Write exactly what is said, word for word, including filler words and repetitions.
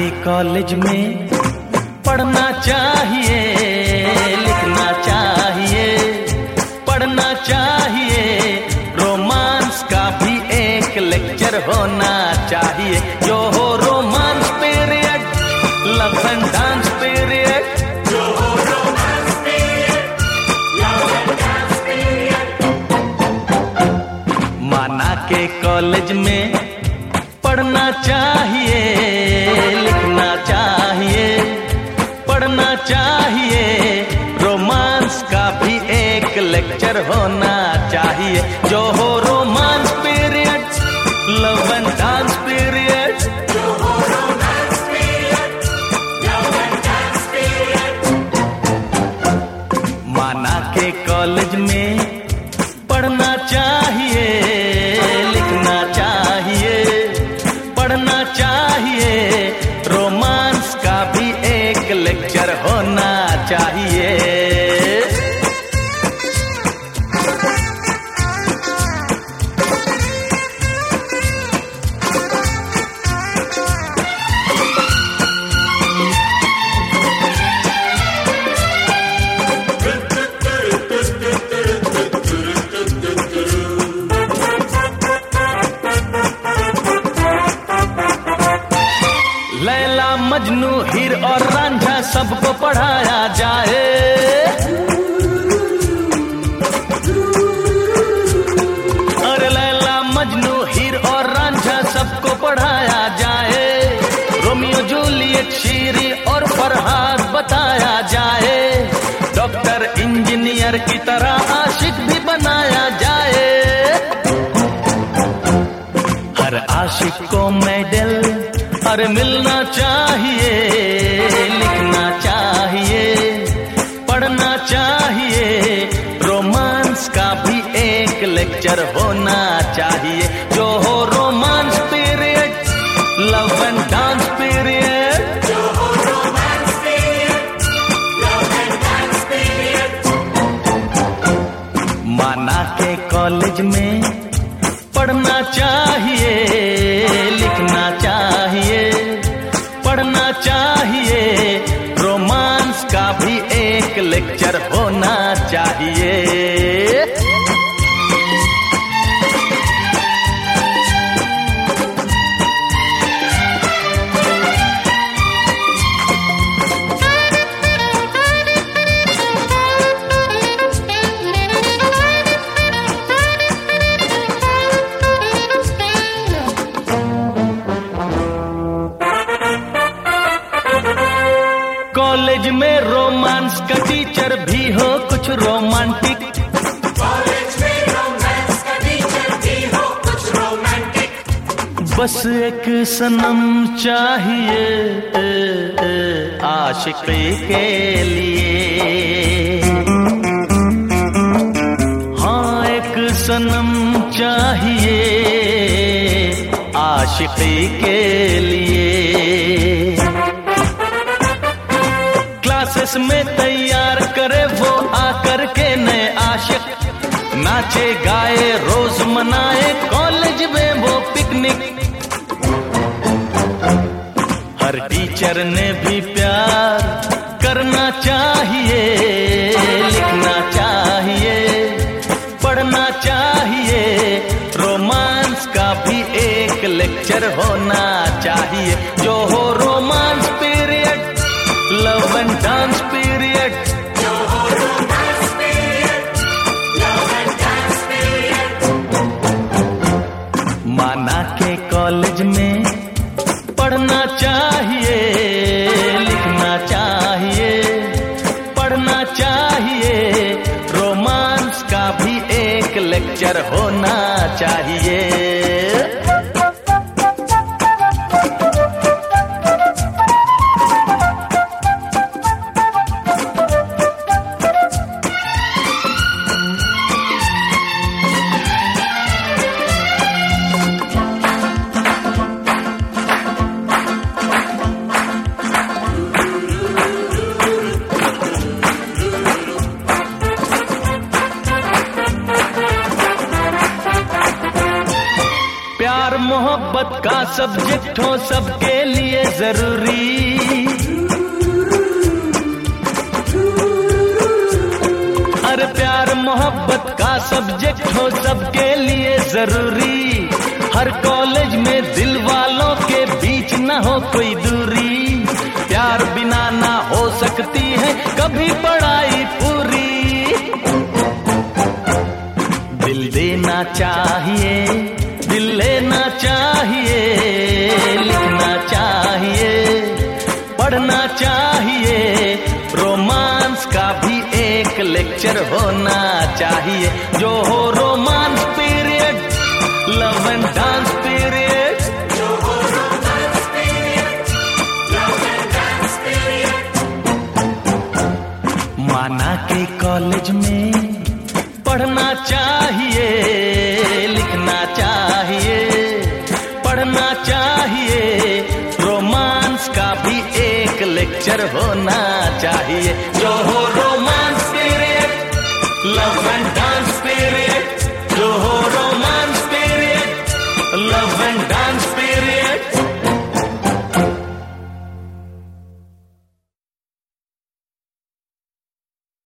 के कॉलेज में पढ़ना चाहिए, लिखना चाहिए, पढ़ना चाहिए, रोमांस का भी एक लेक्चर होना चाहिए, जो हो romance period, love and dance period, जो हो romance period, love and dance period. माना के कॉलेज में पढ़ना चाहिए, लिखना चाहिए, पढ़ना चाहिए, रोमांस का भी एक लेक्चर होना चाहिए, जो हो romance period, love and dance period, जो हो romance period, love and dance period. माना के कॉलेज में पढ़ना चाहिए, लिखना चाहिए, पढ़ना चाहिए, रोमांस का भी एक लेक्चर होना चाहिए। लैला मजनू हीर और रांझा सबको पढ़ाया जाए, अरे लैला मजनू हीर और रांझा सबको पढ़ाया जाए, रोमियो जूलियट शीरी और फरहाद बताया जाए, डॉक्टर इंजीनियर की तरह आशिक भी बनाया जाए, हर आशिक को मेडल अरे मिलना चाहिए, लिखना चाहिए, पढ़ना चाहिए, रोमांस का भी एक लेक्चर होना चाहिए, जो हो romance period, love and dance period, जो हो romance period, love and dance period. माना के कॉलेज में पढ़ना चाहिए, लिखना चाहिए, पढ़ना चाहिए, रोमांस का भी एक लेक्चर होना चाहिए। कॉलेज में रोमांस का टीचर भी हो कुछ रोमांटिक, कॉलेज में रोमांस का टीचर भी हो कुछ रोमांटिक, बस एक सनम चाहिए आशिकी के लिए, हाँ एक सनम चाहिए आशिकी के लिए, क्लासेस में तैयार करे वो आकर के नए आशिक, नाचे गाए रोज मनाए कॉलेज में वो पिकनिक, हर टीचर ने भी प्यार करना चाहिए, लिखना चाहिए, पढ़ना चाहिए, रोमांस का भी एक लेक्चर होना चाहिए, जो हो romance period, love and dance period, जो हो romance period, love and dance period. माना के कॉलेज में पढ़ना चाहिए, लिखना चाहिए, पढ़ना चाहिए, रोमांस का भी एक लेक्चर होना चाहिए। मोहब्बत का सब्जेक्ट हो सबके लिए जरूरी। अरे प्यार मोहब्बत का सब्जेक्ट हो सबके लिए जरूरी। हर कॉलेज में दिल वालों के बीच न हो कोई दूरी। प्यार बिना ना हो सकती है कभी पढ़ाई पूरी। दिल देना चाहिए, दिल लेना चाहिए, लिखना चाहिए, पढ़ना चाहिए। रोमांस का भी एक लेक्चर होना चाहिए जो हो romance period, love and dance period, जो हो romance period, love and dance period. माना के कॉलेज में पढ़ना चाहिए, लिखना चाहिए, पढ़ना चाहिए। रोमांस का भी एक लेक्चर होना चाहिए जो हो romance period, love and dance